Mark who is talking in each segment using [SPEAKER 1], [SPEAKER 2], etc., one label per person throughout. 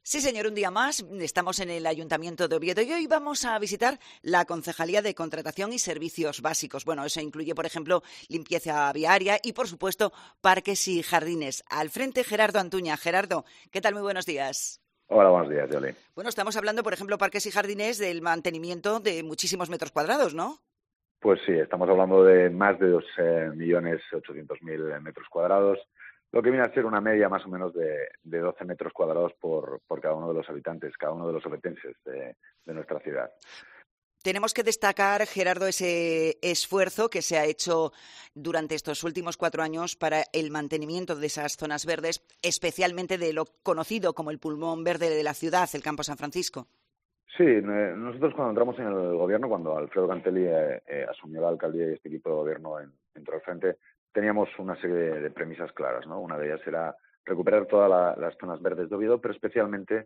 [SPEAKER 1] Sí, señor, un día más. Estamos en el Ayuntamiento de Oviedo y hoy vamos a visitar la Concejalía de Contratación y Servicios Básicos. Bueno, eso incluye, por ejemplo, limpieza viaria y, por supuesto, parques y jardines. Al frente, Gerardo Antuña. Gerardo, ¿qué tal? Muy buenos días.
[SPEAKER 2] Hola, buenos días, Yoli.
[SPEAKER 1] Bueno, estamos hablando, por ejemplo, parques y jardines del mantenimiento de muchísimos metros cuadrados, ¿no?
[SPEAKER 2] Pues sí, estamos hablando de más de 2.800.000 metros cuadrados, lo que viene a ser una media más o menos de 12 metros cuadrados por cada uno de los habitantes, cada uno de los obetenses de nuestra ciudad.
[SPEAKER 1] Tenemos que destacar, Gerardo, ese esfuerzo que se ha hecho durante estos últimos 4 años para el mantenimiento de esas zonas verdes, especialmente de lo conocido como el pulmón verde de la ciudad, el Campo San Francisco.
[SPEAKER 2] Sí, nosotros cuando entramos en el gobierno, cuando Alfredo Cantelli asumió la alcaldía y este equipo de gobierno entró al frente, teníamos una serie de premisas claras, ¿no? Una de ellas era recuperar todas las zonas verdes de Oviedo, pero especialmente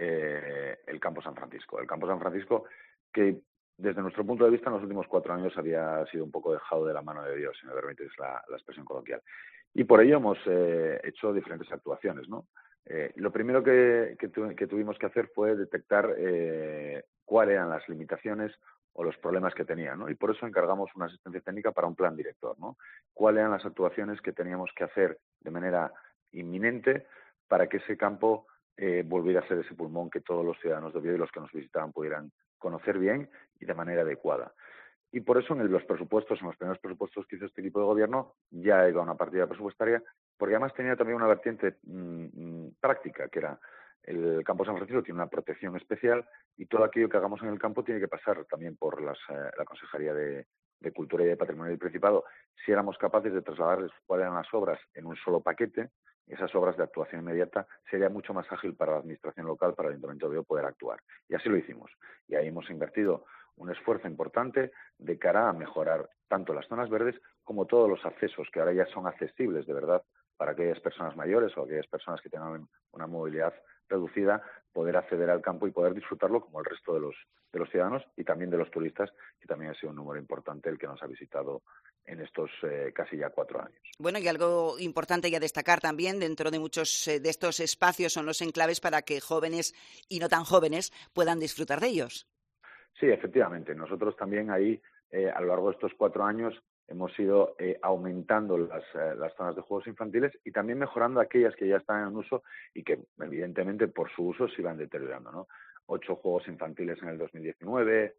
[SPEAKER 2] el Campo San Francisco. El Campo San Francisco que desde nuestro punto de vista en los últimos 4 años había sido un poco dejado de la mano de Dios, si me permites la expresión coloquial. Y por ello hemos hecho diferentes actuaciones, ¿no? Lo primero que tuvimos que hacer fue detectar cuáles eran las limitaciones o los problemas que tenía, ¿no? Y por eso encargamos una asistencia técnica para un plan director, ¿no? Cuáles eran las actuaciones que teníamos que hacer de manera inminente para que ese campo volviera a ser ese pulmón que todos los ciudadanos de Oviedo y los que nos visitaban pudieran conocer bien y de manera adecuada. Y por eso en los presupuestos, en los primeros presupuestos que hizo este equipo de gobierno, ya iba una partida presupuestaria, porque además tenía también una vertiente práctica, que era el Campo San Francisco tiene una protección especial y todo aquello que hagamos en el campo tiene que pasar también por la Consejería de Cultura y de Patrimonio del Principado. Si éramos capaces de trasladarles cuáles eran las obras en un solo paquete, esas obras de actuación inmediata, sería mucho más ágil para la administración local, para el Ayuntamiento de Oviedo poder actuar. Y así lo hicimos. Y ahí hemos invertido un esfuerzo importante de cara a mejorar tanto las zonas verdes como todos los accesos, que ahora ya son accesibles de verdad para aquellas personas mayores o aquellas personas que tengan una movilidad reducida, poder acceder al campo y poder disfrutarlo como el resto de los ciudadanos y también de los turistas, que también ha sido un número importante el que nos ha visitado en estos casi ya 4 años.
[SPEAKER 1] Bueno, y algo importante ya destacar también, dentro de muchos de estos espacios son los enclaves para que jóvenes y no tan jóvenes puedan disfrutar de ellos.
[SPEAKER 2] Sí, efectivamente. Nosotros también ahí, a lo largo de estos 4 años, hemos ido aumentando las zonas de juegos infantiles y también mejorando aquellas que ya están en uso y que, evidentemente, por su uso se iban deteriorando, ¿no? 8 juegos infantiles en el 2019.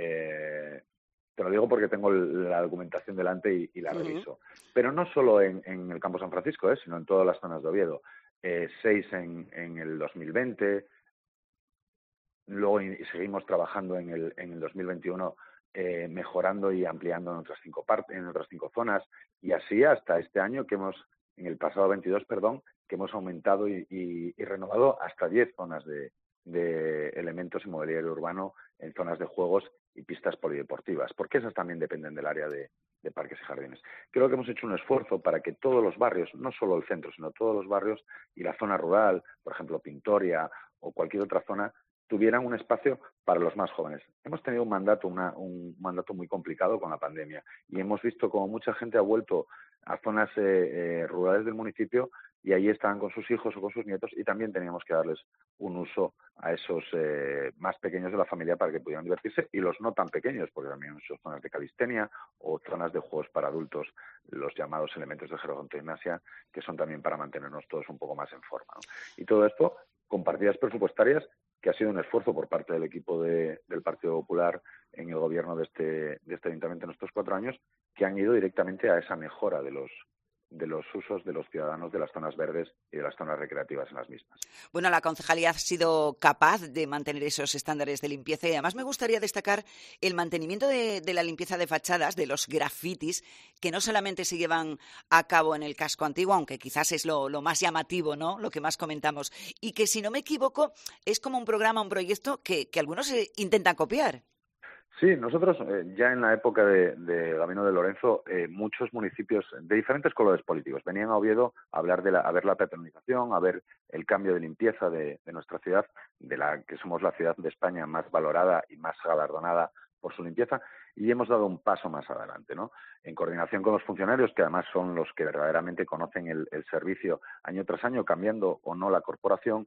[SPEAKER 2] Te lo digo porque tengo la documentación delante y la reviso. Pero no solo en el Campo San Francisco, sino en todas las zonas de Oviedo. 6 en el 2020. Luego seguimos trabajando en el 2021 mejorando y ampliando en otras 5 zonas y así hasta este año en el pasado 22, que hemos aumentado y renovado hasta 10 zonas de elementos y mobiliario urbano en zonas de juegos y pistas polideportivas, porque esas también dependen del área de parques y jardines. Creo que hemos hecho un esfuerzo para que todos los barrios, no solo el centro, sino todos los barrios y la zona rural, por ejemplo Pintoria o cualquier otra zona, tuvieran un espacio para los más jóvenes. Hemos tenido un mandato muy complicado con la pandemia y hemos visto como mucha gente ha vuelto a zonas rurales del municipio y ahí estaban con sus hijos o con sus nietos y también teníamos que darles un uso a esos más pequeños de la familia para que pudieran divertirse y los no tan pequeños, porque también son zonas de calistenia o zonas de juegos para adultos, los llamados elementos de gerontogimnasia, que son también para mantenernos todos un poco más en forma, ¿no? Y todo esto con partidas presupuestarias que ha sido un esfuerzo por parte del equipo del Partido Popular en el gobierno de este ayuntamiento en estos 4 años, que han ido directamente a esa mejora de los usos de los ciudadanos de las zonas verdes y de las zonas recreativas en las mismas.
[SPEAKER 1] Bueno, la concejalía ha sido capaz de mantener esos estándares de limpieza y además me gustaría destacar el mantenimiento de la limpieza de fachadas, de los grafitis, que no solamente se llevan a cabo en el casco antiguo, aunque quizás es lo más llamativo, ¿no? Lo que más comentamos, y que si no me equivoco es como un programa, un proyecto que algunos intentan copiar.
[SPEAKER 2] Sí, nosotros ya en la época de Gabino de Lorenzo, muchos municipios de diferentes colores políticos venían a Oviedo a ver la peatonalización, a ver el cambio de limpieza de nuestra ciudad, de la que somos la ciudad de España más valorada y más galardonada por su limpieza, y hemos dado un paso más adelante, ¿no? En coordinación con los funcionarios, que además son los que verdaderamente conocen el servicio año tras año, cambiando o no la corporación,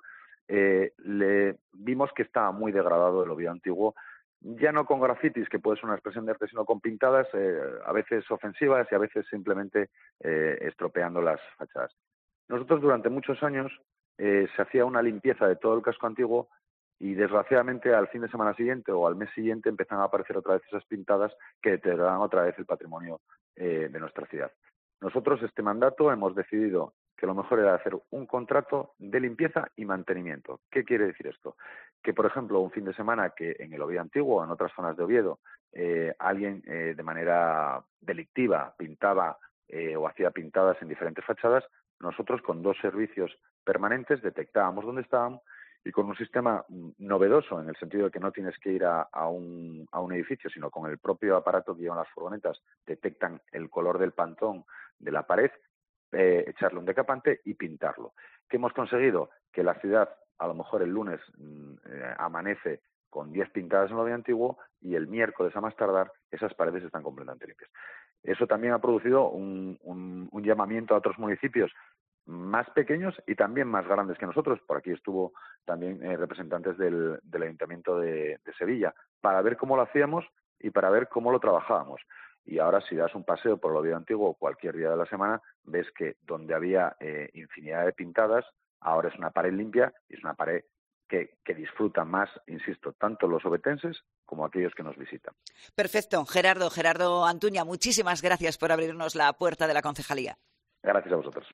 [SPEAKER 2] le vimos que estaba muy degradado el Oviedo antiguo, ya no con grafitis, que puede ser una expresión de arte, sino con pintadas, a veces ofensivas y a veces simplemente estropeando las fachadas. Nosotros durante muchos años se hacía una limpieza de todo el casco antiguo y desgraciadamente al fin de semana siguiente o al mes siguiente empiezan a aparecer otra vez esas pintadas que deterioran otra vez el patrimonio de nuestra ciudad. Nosotros este mandato hemos decidido que lo mejor era hacer un contrato de limpieza y mantenimiento. ¿Qué quiere decir esto? Que, por ejemplo, un fin de semana que en el Oviedo antiguo o en otras zonas de Oviedo alguien de manera delictiva pintaba o hacía pintadas en diferentes fachadas, nosotros con 2 servicios permanentes detectábamos dónde estaban y con un sistema novedoso en el sentido de que no tienes que ir a un edificio, sino con el propio aparato que llevan las furgonetas, detectan el color del pantón de la pared, echarle un decapante y pintarlo. ¿Qué hemos conseguido? Que la ciudad, a lo mejor el lunes, amanece con 10 pintadas en lo bien antiguo y el miércoles, a más tardar, esas paredes están completamente limpias. Eso también ha producido un llamamiento a otros municipios más pequeños y también más grandes que nosotros. Por aquí estuvo también representantes del Ayuntamiento de Sevilla para ver cómo lo hacíamos y para ver cómo lo trabajábamos. Y ahora si das un paseo por el Oviedo antiguo cualquier día de la semana, ves que donde había infinidad de pintadas, ahora es una pared limpia y es una pared que disfrutan más, insisto, tanto los ovetenses como aquellos que nos visitan.
[SPEAKER 1] Perfecto. Gerardo Antuña, muchísimas gracias por abrirnos la puerta de la concejalía.
[SPEAKER 2] Gracias a vosotros.